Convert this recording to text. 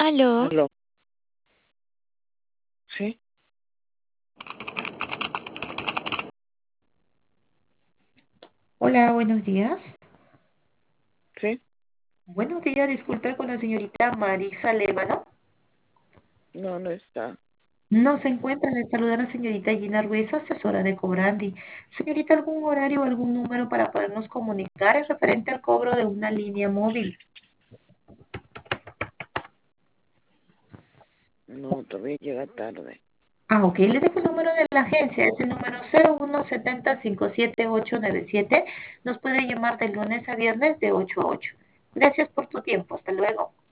Aló, Aló, sí, Hola, buenos días. sí, Buenos días, disculpe con la señorita Marisa Lémano. no, no está. No se encuentra, le saluda la señorita Gina Ruiz, asesora de Cobrandi. Señorita, ¿algún horario o algún número para podernos comunicar? Es referente al cobro de una línea móvil. No, todavía llega tarde. Ok, le dejo el número de la agencia, es el número 0170-57897. Nos puede llamar de lunes a viernes de 8 a 8. Gracias por tu tiempo, hasta luego.